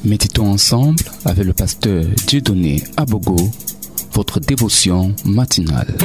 Méditons ensemble avec le pasteur Dieudonné Abogo, votre dévotion matinale.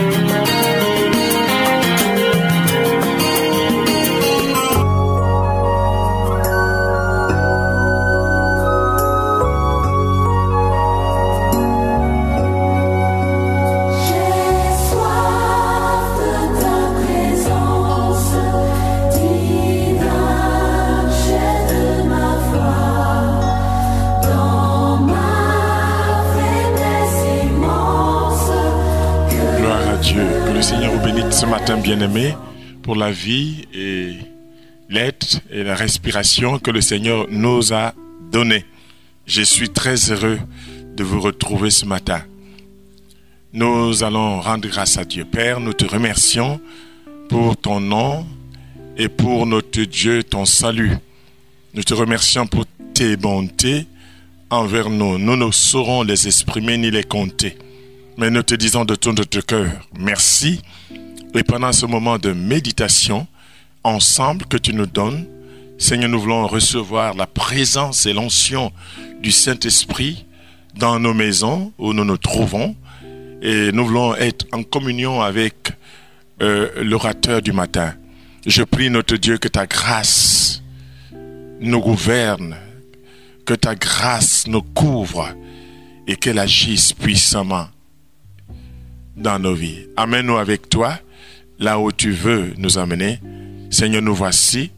Ce matin, bien-aimé, pour la vie et l'être et la respiration que le Seigneur nous a donné. Je suis très heureux de vous retrouver ce matin. Nous allons rendre grâce à Dieu. Père, nous te remercions pour ton nom et pour notre Dieu, ton salut. Nous te remercions pour tes bontés envers nous. Nous ne saurons les exprimer ni les compter. Mais nous te disons de tout notre cœur, merci. Et pendant ce moment de méditation, ensemble que tu nous donnes, Seigneur, nous voulons recevoir la présence et l'onction du Saint-Esprit dans nos maisons où nous nous trouvons. Et nous voulons être en communion avec l'orateur du matin. Je prie notre Dieu que ta grâce nous gouverne, que ta grâce nous couvre et qu'elle agisse puissamment dans nos vies. Amène-nous avec toi. Là où tu veux nous amener, Seigneur, nous voici.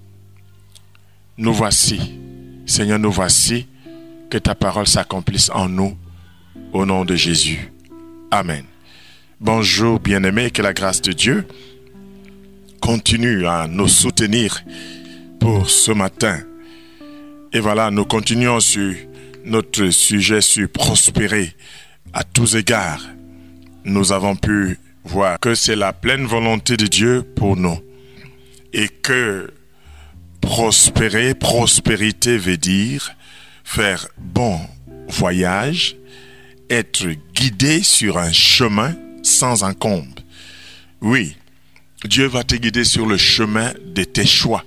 Seigneur, nous voici. Que ta parole s'accomplisse en nous, au nom de Jésus. Amen. Bonjour, bien-aimés, que la grâce de Dieu continue à nous soutenir pour ce matin. Et voilà, nous continuons sur notre sujet sur prospérer à tous égards. Nous avons pu voir que c'est la pleine volonté de Dieu pour nous et que prospérité veut dire faire bon voyage, être guidé sur un chemin sans encombre. Oui, Dieu va te guider sur le chemin de tes choix.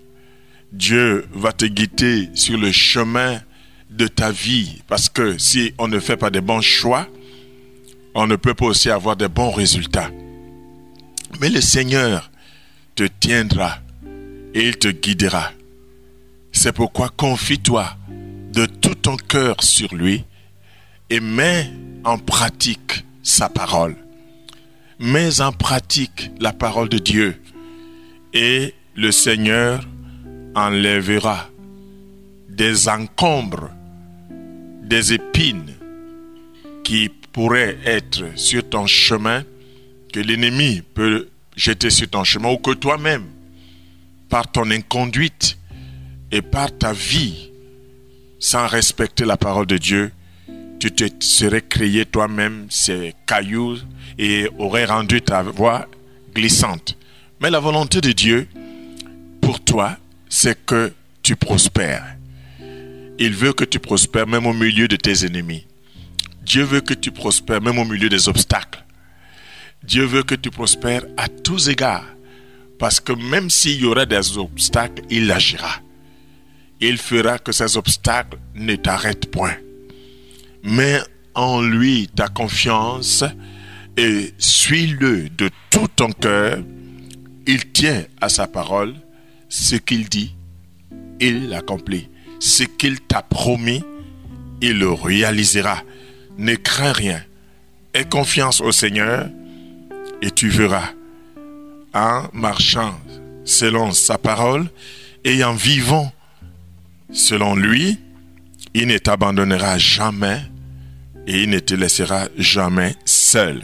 Dieu va te guider sur le chemin de ta vie, parce que si on ne fait pas de bons choix, on ne peut pas aussi avoir de bons résultats. Mais le Seigneur te tiendra et il te guidera. C'est pourquoi confie-toi de tout ton cœur sur lui et mets en pratique sa parole. Mets en pratique la parole de Dieu et le Seigneur enlèvera des encombres, des épines qui pourrait être sur ton chemin, que l'ennemi peut jeter sur ton chemin, ou que toi-même, par ton inconduite et par ta vie, sans respecter la parole de Dieu, tu te serais créé toi-même ces cailloux et aurais rendu ta voie glissante. Mais la volonté de Dieu, pour toi, c'est que tu prospères. Il veut que tu prospères même au milieu de tes ennemis. Dieu veut que tu prospères même au milieu des obstacles. Dieu veut que tu prospères à tous égards. Parce que même s'il y aura des obstacles, il agira. Il fera que ces obstacles ne t'arrêtent point. Mets en lui ta confiance et suis-le de tout ton cœur. Il tient à sa parole. Ce qu'il dit, il l'accomplit. Ce qu'il t'a promis, il le réalisera. Ne crains rien. Aie confiance au Seigneur et tu verras. En marchant selon sa parole et en vivant selon lui, il ne t'abandonnera jamais et il ne te laissera jamais seul.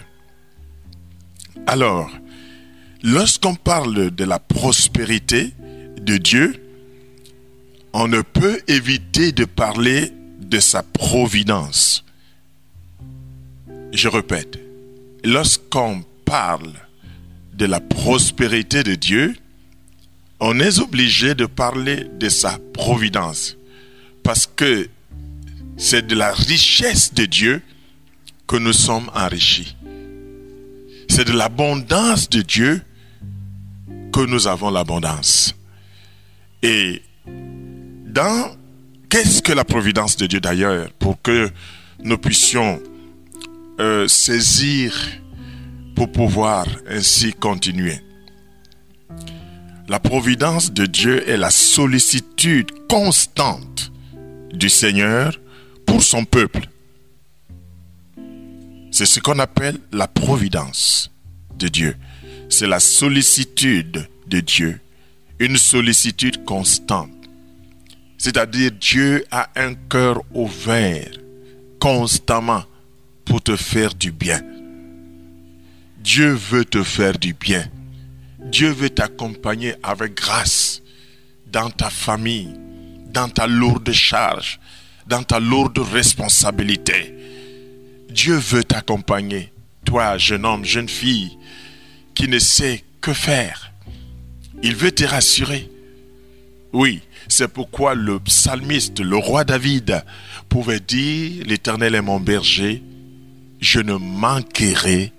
Alors, lorsqu'on parle de la prospérité de Dieu, on ne peut éviter de parler de sa providence. Je répète, lorsqu'on parle de la prospérité de Dieu, on est obligé de parler de sa providence. Parce que c'est de la richesse de Dieu que nous sommes enrichis. C'est de l'abondance de Dieu que nous avons l'abondance. Et dans Qu'est-ce que la providence de Dieu d'ailleurs, pour que nous puissions saisir pour pouvoir ainsi continuer? La providence de Dieu est la sollicitude constante du Seigneur pour son peuple. C'est ce qu'on appelle la providence de Dieu. C'est la sollicitude de Dieu, une sollicitude constante. C'est-à-dire Dieu a un cœur ouvert constamment pour te faire du bien. Dieu veut te faire du bien. Dieu veut t'accompagner avec grâce dans ta famille, dans ta lourde charge, dans ta lourde responsabilité. Dieu veut t'accompagner, toi, jeune homme, jeune fille, qui ne sait que faire. Il veut te rassurer. Oui, c'est pourquoi le psalmiste, le roi David, pouvait dire, l'Éternel est mon berger, je ne manquerai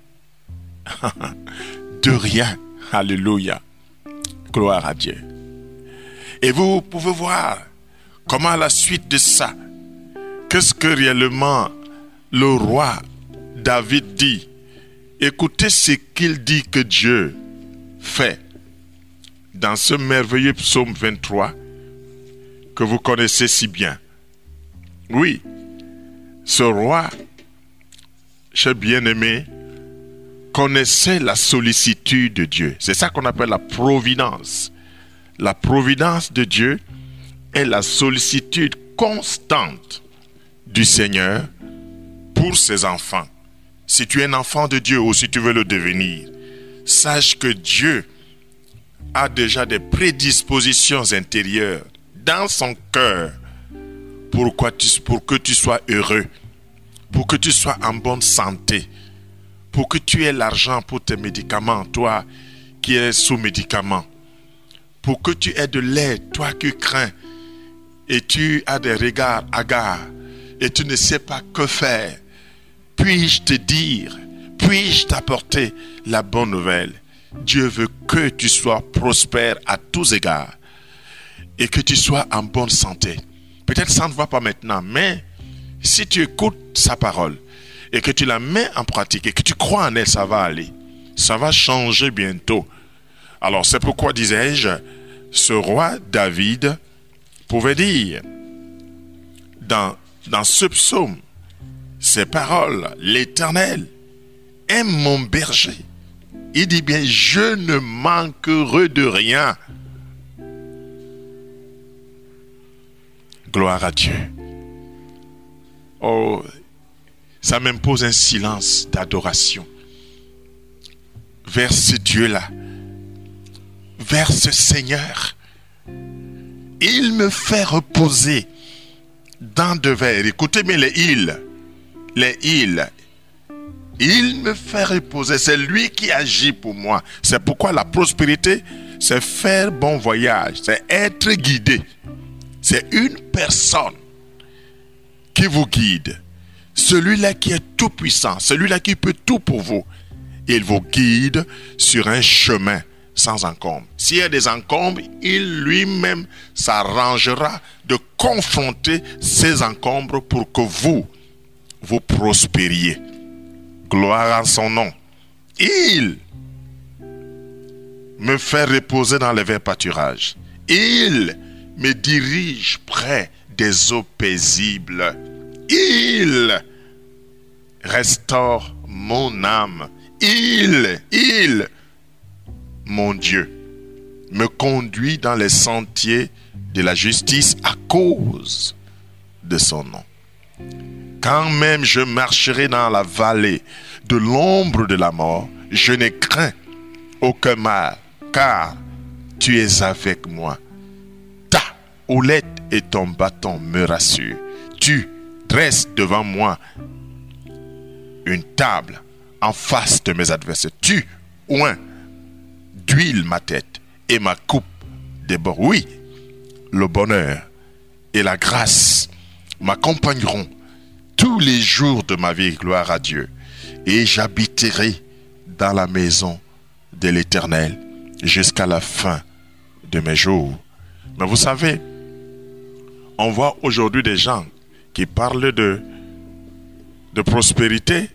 de rien. Alléluia. Gloire à Dieu. Et vous pouvez voir comment à la suite de ça, qu'est-ce que réellement le roi David dit. Écoutez ce qu'il dit que Dieu fait dans ce merveilleux psaume 23 que vous connaissez si bien. Oui, ce roi, cher bien-aimé, connaissait la sollicitude de Dieu. C'est ça qu'on appelle la providence. La providence de Dieu est la sollicitude constante du Seigneur pour ses enfants. Si tu es un enfant de Dieu ou si tu veux le devenir, sache que Dieu a déjà des prédispositions intérieures dans son cœur pour que tu sois heureux, pour que tu sois en bonne santé, pour que tu aies l'argent pour tes médicaments, toi qui es sous médicaments, pour que tu aies de l'aide, toi qui crains, et tu as des regards hagards, et tu ne sais pas que faire. Puis-je te dire, puis-je t'apporter la bonne nouvelle? Dieu veut que tu sois prospère à tous égards, et que tu sois en bonne santé. Peut-être ça ne va pas maintenant, mais si tu écoutes sa parole, et que tu la mets en pratique, et que tu crois en elle, ça va aller. Ça va changer bientôt. Alors c'est pourquoi, disais-je, ce roi David pouvait dire, dans ce psaume, ces paroles, l'Éternel est mon berger. Il dit bien, je ne manquerai de rien. Gloire à Dieu. Oh, ça m'impose un silence d'adoration vers ce Dieu-là, vers ce Seigneur. Il me fait reposer dans de verts. Écoutez bien les îles. Il me fait reposer. C'est lui qui agit pour moi. C'est pourquoi la prospérité, c'est faire bon voyage. C'est être guidé. C'est une personne qui vous guide. Celui-là qui est tout puissant, celui-là qui peut tout pour vous, il vous guide sur un chemin sans encombre. S'il y a des encombres, il lui-même s'arrangera de confronter ces encombres pour que vous prospériez. Gloire à son nom. Il me fait reposer dans les verts pâturages. Il me dirige près des eaux paisibles. Il restaure mon âme. Il, mon Dieu, me conduit dans les sentiers de la justice à cause de son nom. Quand même je marcherai dans la vallée de l'ombre de la mort, je ne crains aucun mal, car tu es avec moi. Ta houlette et ton bâton me rassurent. Tu dresses devant moi une table en face de mes adversaires. Tu oins d'huile ma tête et ma coupe déborde. Oui, le bonheur et la grâce m'accompagneront tous les jours de ma vie, gloire à Dieu. Et j'habiterai dans la maison de l'Éternel jusqu'à la fin de mes jours. Mais vous savez, On voit aujourd'hui des gens qui parlent de prospérité.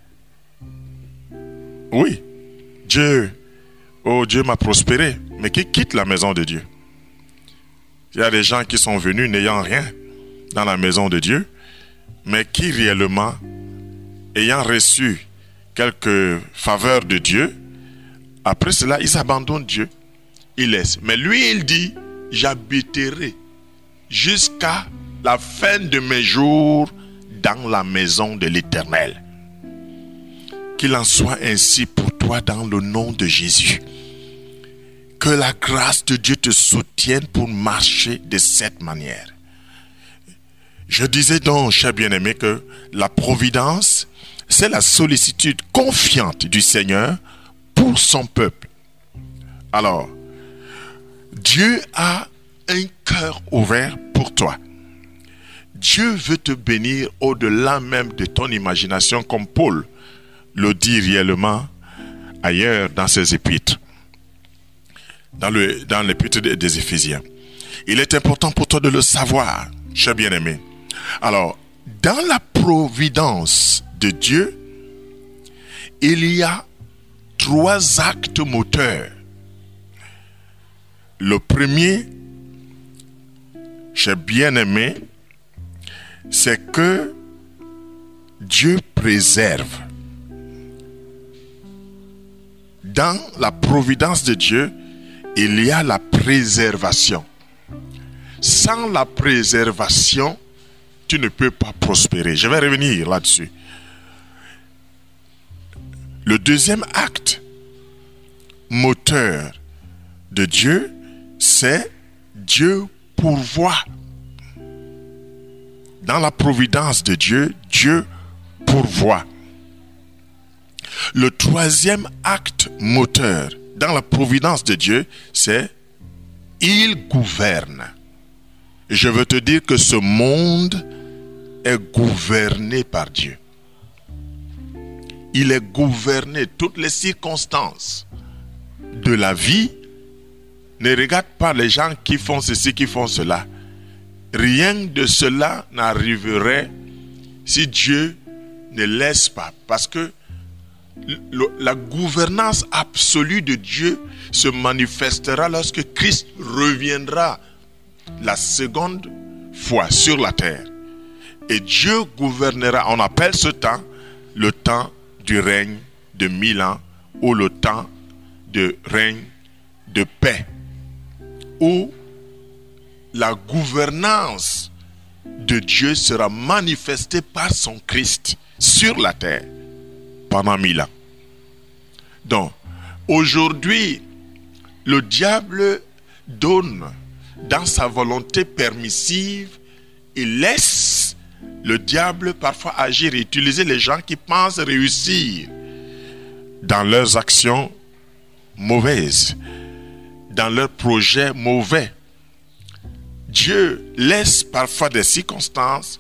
Oui, Dieu m'a prospéré, mais qui quitte la maison de Dieu. Il y a des gens qui sont venus n'ayant rien dans la maison de Dieu, mais qui réellement, ayant reçu quelques faveurs de Dieu, après cela, ils abandonnent Dieu. Ils laissent. Mais lui, il dit, j'habiterai jusqu'à la fin de mes jours dans la maison de l'Éternel. Qu'il en soit ainsi pour toi dans le nom de Jésus. Que la grâce de Dieu te soutienne pour marcher de cette manière. Je disais donc, cher bien-aimé, que la providence, c'est la sollicitude confiante du Seigneur pour son peuple. Alors, Dieu a un cœur ouvert pour toi. Dieu veut te bénir au-delà même de ton imagination, comme Paul le dit réellement ailleurs dans ses épîtres, dans l'épître des Éphésiens. Il est important pour toi de le savoir, cher bien-aimé. Alors, dans la providence de Dieu, il y a 3 actes moteurs. Le premier, cher bien-aimé, c'est que Dieu préserve. Dans la providence de Dieu, il y a la préservation. Sans la préservation, tu ne peux pas prospérer. Je vais revenir là-dessus. Le deuxième acte moteur de Dieu, c'est Dieu pourvoit. Dans la providence de Dieu, Dieu pourvoit. Le troisième acte moteur dans la providence de Dieu, c'est il gouverne. Je veux te dire que ce monde est gouverné par Dieu. Il est gouverné. Toutes les circonstances de la vie, ne regarde pas les gens qui font ceci, qui font cela. Rien de cela n'arriverait si Dieu ne laisse pas. Parce que la gouvernance absolue de Dieu se manifestera lorsque Christ reviendra la seconde fois sur la terre. Et Dieu gouvernera. On appelle ce temps le temps du règne de 1000 ans ou le temps de règne de paix, où la gouvernance de Dieu sera manifestée par son Christ sur la terre pendant 1000 ans. Donc, aujourd'hui, le diable donne dans sa volonté permissive, il laisse le diable parfois agir et utiliser les gens qui pensent réussir dans leurs actions mauvaises, dans leurs projets mauvais. Dieu laisse parfois des circonstances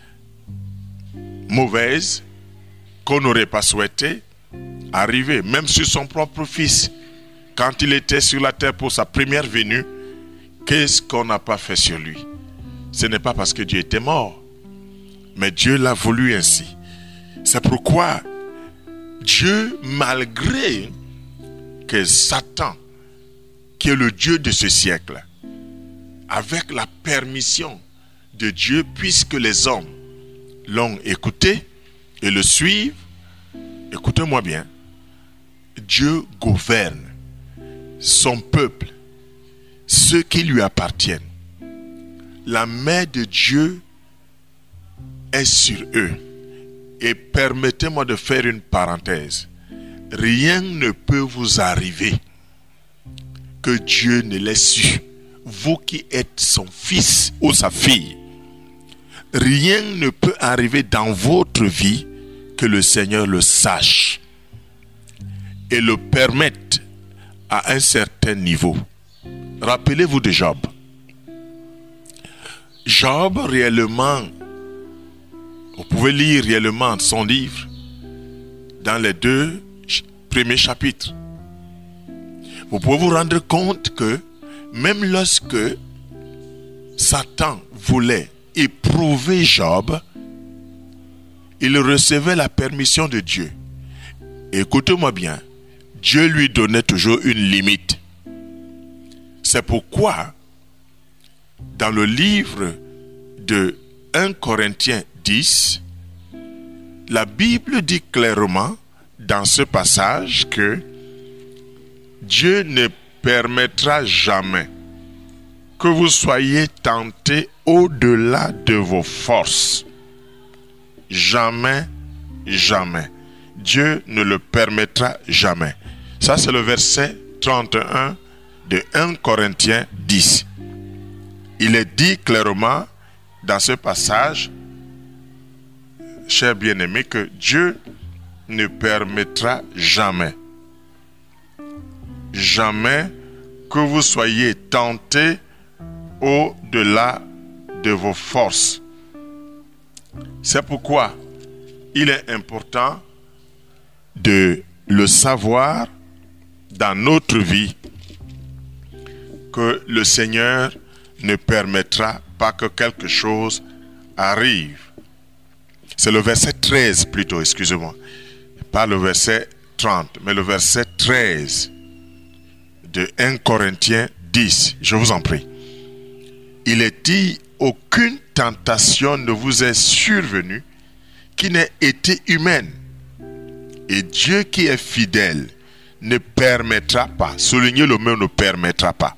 mauvaises qu'on n'aurait pas souhaité arriver, même sur son propre fils. Quand il était sur la terre pour sa première venue, qu'est-ce qu'on n'a pas fait sur lui? Ce n'est pas parce que Dieu était mort, mais Dieu l'a voulu ainsi. C'est pourquoi Dieu, malgré que Satan, qui est le Dieu de ce siècle, avec la permission de Dieu, puisque les hommes l'ont écouté et le suivent, écoutez-moi bien, Dieu gouverne son peuple, ceux qui lui appartiennent. La main de Dieu est sur eux. Et permettez-moi de faire une parenthèse. Rien ne peut vous arriver que Dieu ne l'ait su. Vous qui êtes son fils ou sa fille, rien ne peut arriver dans votre vie que le Seigneur le sache et le permette à un certain niveau. Rappelez-vous de Job. Job, réellement, vous pouvez lire réellement son livre dans les 2 premiers chapitres. Vous pouvez vous rendre compte que même lorsque Satan voulait éprouver Job, il recevait la permission de Dieu. Écoutez-moi bien, Dieu lui donnait toujours une limite. C'est pourquoi, dans le livre de 1 Corinthiens 10, la Bible dit clairement dans ce passage que Dieu ne permettra jamais que vous soyez tentés au-delà de vos forces. Jamais, jamais. Dieu ne le permettra jamais. Ça, c'est le verset 31 de 1 Corinthiens 10. Il est dit clairement dans ce passage, chers bien-aimés, que Dieu ne permettra jamais, jamais que vous soyez tentés au-delà de vos forces. C'est pourquoi il est important de le savoir dans notre vie que le Seigneur ne permettra pas que quelque chose arrive. C'est le verset 13 plutôt, excusez-moi. Pas le verset 30, mais le verset 13 de 1 Corinthiens 10. Je vous en prie. Il est dit, aucune tentation ne vous est survenue qui n'ait été humaine. Et Dieu qui est fidèle ne permettra pas, soulignez le mot ne permettra pas,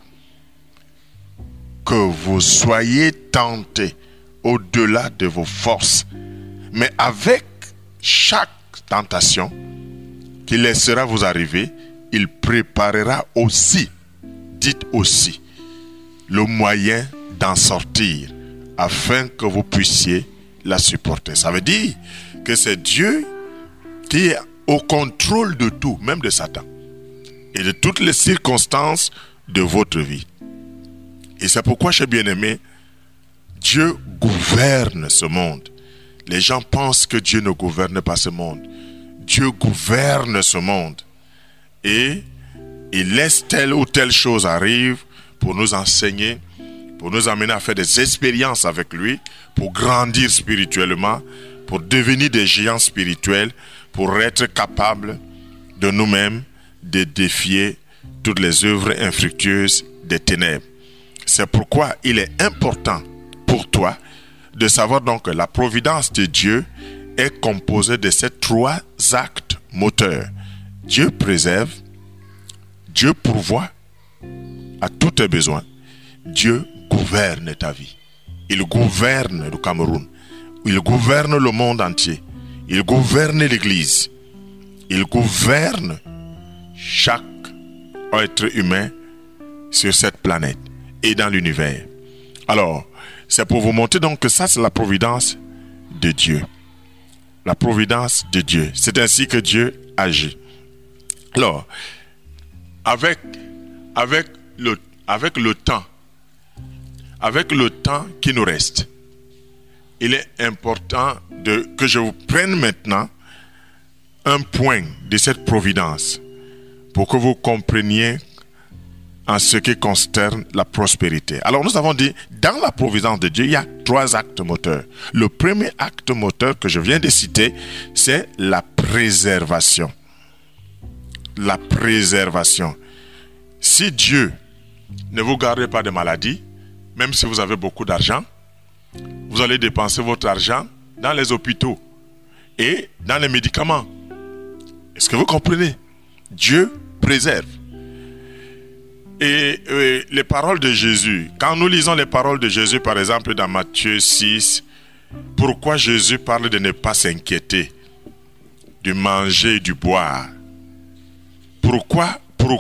que vous soyez tentés au-delà de vos forces. Mais avec chaque tentation qu'il laissera vous arriver, il préparera aussi, dites aussi, le moyen d'en sortir afin que vous puissiez la supporter. Ça veut dire que c'est Dieu qui est au contrôle de tout, même de Satan, et de toutes les circonstances de votre vie. Et c'est pourquoi, chers bien-aimés, Dieu gouverne ce monde. Les gens pensent que Dieu ne gouverne pas ce monde. Dieu gouverne ce monde. Et il laisse telle ou telle chose arrive pour nous enseigner, pour nous amener à faire des expériences avec lui, pour grandir spirituellement, pour devenir des géants spirituels, pour être capables de nous-mêmes de défier toutes les œuvres infructueuses des ténèbres. C'est pourquoi il est important pour toi de savoir donc que la providence de Dieu est composée de ces trois actes moteurs. Dieu préserve, Dieu pourvoit à tous tes besoins. Dieu gouverne ta vie. Il gouverne le Cameroun. Il gouverne le monde entier. Il gouverne l'Église. Il gouverne chaque être humain sur cette planète et dans l'univers. Alors, c'est pour vous montrer donc que ça, c'est la providence de Dieu. La providence de Dieu. C'est ainsi que Dieu agit. Alors, avec le temps qui nous reste, il est important que je vous prenne maintenant un point de cette providence pour que vous compreniez en ce qui concerne la prospérité. Alors nous avons dit, dans la providence de Dieu, il y a trois actes moteurs. Le premier acte moteur que je viens de citer, c'est la préservation. La préservation. Si Dieu ne vous garde pas de maladie, même si vous avez beaucoup d'argent, vous allez dépenser votre argent dans les hôpitaux et dans les médicaments. Est-ce que vous comprenez? Dieu préserve. Et les paroles de Jésus, quand nous lisons les paroles de Jésus, par exemple dans Matthieu 6, pourquoi Jésus parle de ne pas s'inquiéter du manger et du boire? Pourquoi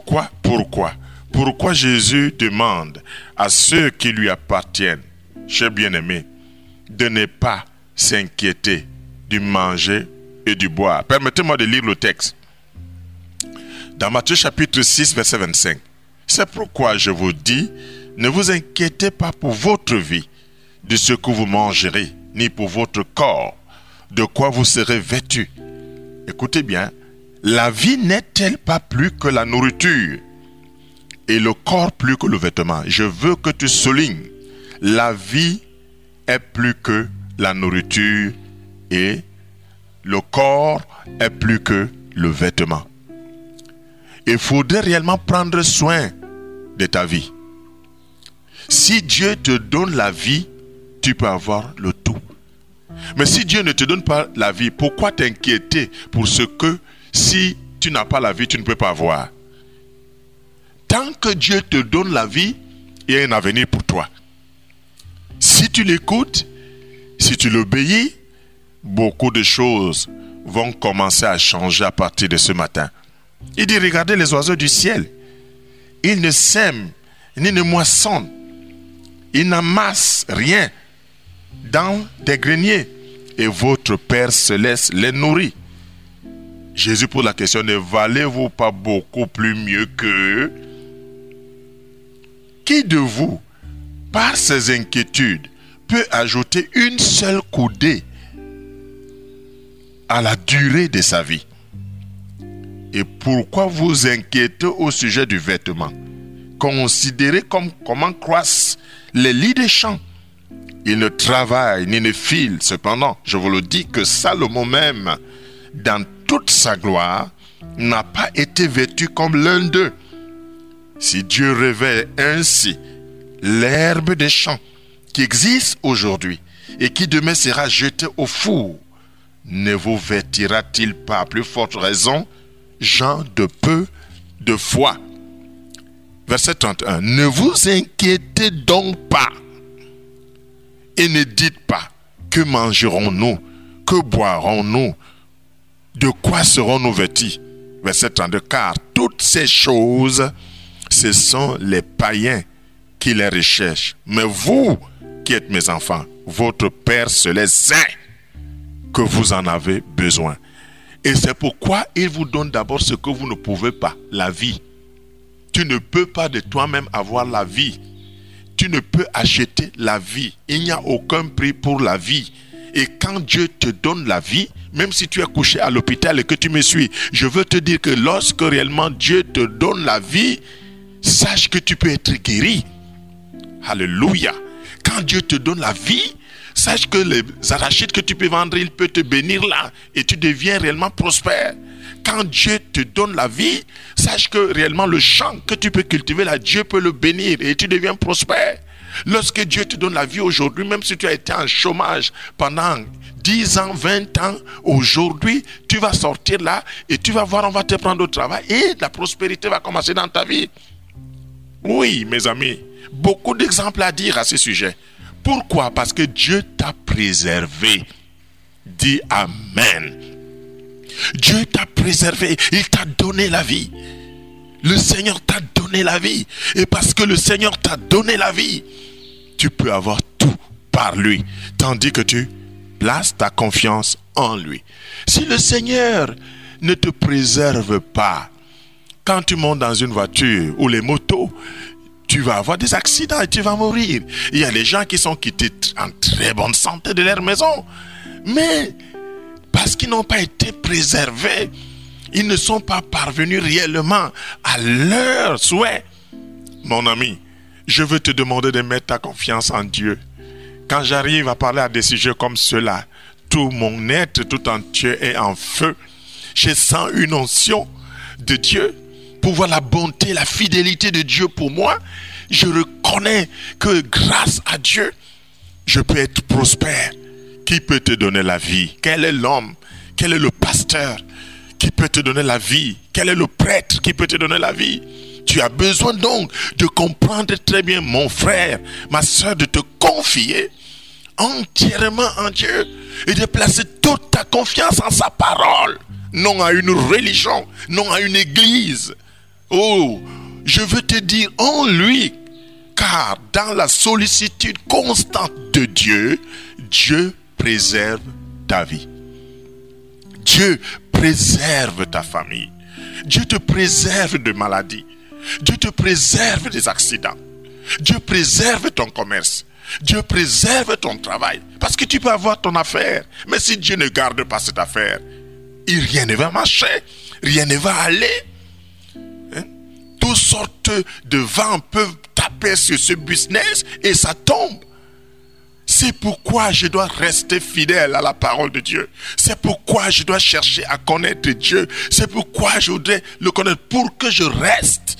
Jésus demande à ceux qui lui appartiennent, chers bien-aimés, de ne pas s'inquiéter du manger et du boire? Permettez-moi de lire le texte. Dans Matthieu chapitre 6, verset 25. C'est pourquoi je vous dis, ne vous inquiétez pas pour votre vie, de ce que vous mangerez, ni pour votre corps, de quoi vous serez vêtus. Écoutez bien, la vie n'est-elle pas plus que la nourriture, et le corps plus que le vêtement? Je veux que tu soulignes, la vie est plus que la nourriture et le corps est plus que le vêtement. Il faudrait réellement prendre soin de ta vie. Si Dieu te donne la vie, tu peux avoir le tout. Mais si Dieu ne te donne pas la vie, pourquoi t'inquiéter pour ce que si tu n'as pas la vie, tu ne peux pas avoir? Tant que Dieu te donne la vie, il y a un avenir pour toi. Si tu l'écoutes, si tu l'obéis, beaucoup de choses vont commencer à changer à partir de ce matin. Il dit, regardez les oiseaux du ciel. Ils ne sèment, ni ne moissonnent. Ils n'amassent rien dans des greniers. Et votre Père Céleste les nourrit. Jésus pose la question, ne valez-vous pas beaucoup plus mieux qu'eux? Qui de vous, par ses inquiétudes, peut ajouter une seule coudée à la durée de sa vie? Et pourquoi vous inquiétez au sujet du vêtement? Considérez comment croissent les lits des champs. Ils ne travaillent ni ne filent. Cependant, je vous le dis que Salomon même, dans toute sa gloire, n'a pas été vêtu comme l'un d'eux. Si Dieu révèle ainsi l'herbe des champs qui existe aujourd'hui et qui demain sera jetée au four, ne vous vêtira-t-il pas à plus forte raison, gens de peu de foi? Verset 31. Ne vous inquiétez donc pas et ne dites pas, que mangerons-nous, que boirons-nous, de quoi serons-nous vêtis? Verset 32. Car toutes ces choses, ce sont les païens qui les recherchent. Mais vous qui êtes mes enfants, votre Père Céleste sait que vous en avez besoin. Et c'est pourquoi il vous donne d'abord ce que vous ne pouvez pas, la vie. Tu ne peux pas de toi-même avoir la vie. Tu ne peux acheter la vie. Il n'y a aucun prix pour la vie. Et quand Dieu te donne la vie, même si tu es couché à l'hôpital et que tu me suis, je veux te dire que lorsque réellement Dieu te donne la vie, sache que tu peux être guéri. Alléluia. Quand Dieu te donne la vie, sache que les arachides que tu peux vendre, il peut te bénir là et tu deviens réellement prospère. Quand Dieu te donne la vie, sache que réellement le champ que tu peux cultiver là, Dieu peut le bénir et tu deviens prospère. Lorsque Dieu te donne la vie aujourd'hui, même si tu as été en chômage pendant 10 ans, 20 ans, aujourd'hui, tu vas sortir là et tu vas voir, on va te prendre au travail et la prospérité va commencer dans ta vie. Oui, mes amis, beaucoup d'exemples à dire à ce sujet. Pourquoi? Parce que Dieu t'a préservé. Dis Amen. Dieu t'a préservé, il t'a donné la vie. Le Seigneur t'a donné la vie. Et parce que le Seigneur t'a donné la vie, tu peux avoir tout par lui. Tandis que tu places ta confiance en lui. Si le Seigneur ne te préserve pas, quand tu montes dans une voiture ou les motos, tu vas avoir des accidents et tu vas mourir. Il y a des gens qui sont quittés en très bonne santé de leur maison. Mais parce qu'ils n'ont pas été préservés, ils ne sont pas parvenus réellement à leur souhait. Mon ami, je veux te demander de mettre ta confiance en Dieu. Quand j'arrive à parler à des sujets comme ceux-là, tout mon être tout entier est en feu. Je sens une onction de Dieu pour voir la bonté, la fidélité de Dieu pour moi. Je reconnais que grâce à Dieu, je peux être prospère. Qui peut te donner la vie? Quel est l'homme? Quel est le pasteur qui peut te donner la vie? Quel est le prêtre qui peut te donner la vie? Tu as besoin donc de comprendre très bien, mon frère, ma soeur, de te confier entièrement en Dieu et de placer toute ta confiance en sa parole, non à une religion, non à une église. Oh, je veux te dire en lui, car dans la sollicitude constante de Dieu, Dieu préserve ta vie. Dieu préserve ta famille. Dieu te préserve de maladies. Dieu te préserve des accidents. Dieu préserve ton commerce. Dieu préserve ton travail. Parce que tu peux avoir ton affaire. Mais si Dieu ne garde pas cette affaire, rien ne va marcher. Rien ne va aller. Toutes sortes de vents peuvent taper sur ce business et ça tombe. C'est pourquoi je dois rester fidèle à la parole de Dieu. C'est pourquoi je dois chercher à connaître Dieu. C'est pourquoi je voudrais le connaître pour que je reste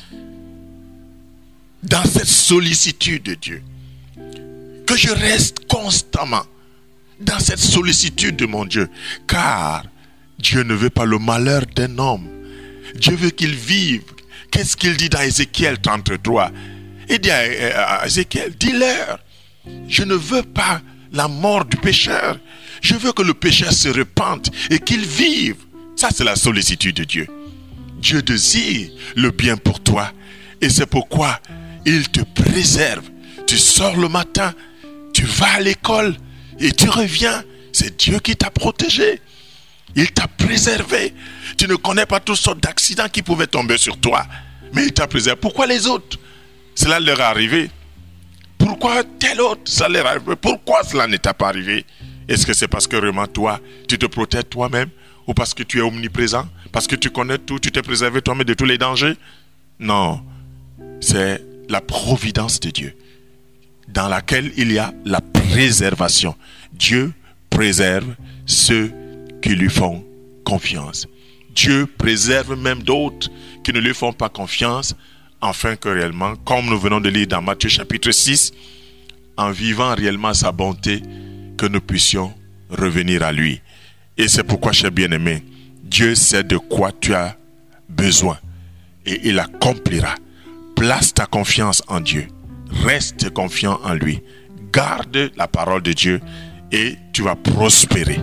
dans cette sollicitude de Dieu. Que je reste constamment dans cette sollicitude de mon Dieu. Car Dieu ne veut pas le malheur d'un homme. Dieu veut qu'il vive. Qu'est-ce qu'il dit dans Ézéchiel 33? Il dit à Ézéchiel, dis-leur, je ne veux pas la mort du pécheur. Je veux que le pécheur se repente et qu'il vive. Ça, c'est la sollicitude de Dieu. Dieu désire le bien pour toi. Et c'est pourquoi il te préserve. Tu sors le matin, tu vas à l'école et tu reviens. C'est Dieu qui t'a protégé. Il t'a préservé. Tu ne connais pas toutes sortes d'accidents qui pouvaient tomber sur toi. Mais il t'a préservé. Pourquoi les autres? Cela leur est arrivé. Pourquoi tel autre? Ça leur est arrivé. Pourquoi cela ne t'a pas arrivé? Est-ce que c'est parce que vraiment toi, tu te protèges toi-même? Ou parce que tu es omniprésent? Parce que tu connais tout, tu t'es préservé toi-même de tous les dangers? Non. C'est la providence de Dieu, dans laquelle il y a la préservation. Dieu préserve ceux qui lui font confiance. Dieu préserve même d'autres qui ne lui font pas confiance, afin que réellement, comme nous venons de lire dans Matthieu chapitre 6, en vivant réellement sa bonté, que nous puissions revenir à lui. Et c'est pourquoi, cher bien-aimé, Dieu sait de quoi tu as besoin et il accomplira. Place ta confiance en Dieu. Reste confiant en lui. Garde la parole de Dieu et tu vas prospérer.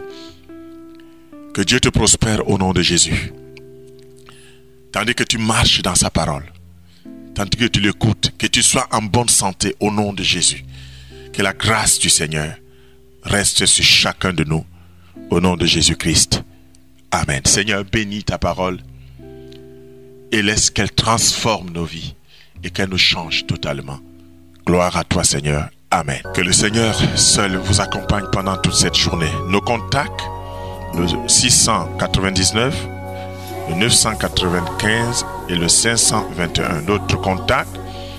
Que Dieu te prospère au nom de Jésus. Tandis que tu marches dans sa parole, tandis que tu l'écoutes, que tu sois en bonne santé au nom de Jésus. Que la grâce du Seigneur reste sur chacun de nous au nom de Jésus-Christ. Amen. Seigneur, bénis ta parole et laisse qu'elle transforme nos vies et qu'elle nous change totalement. Gloire à toi, Seigneur. Amen. Que le Seigneur seul vous accompagne pendant toute cette journée. Nos contacts, le 699, le 995 et le 521. Notre contact,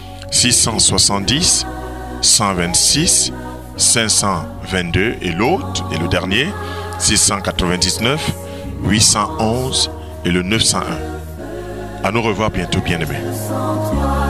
670, 126, 522 et l'autre, et le dernier, 699, 811 et le 901. À nous revoir bientôt, bien-aimés.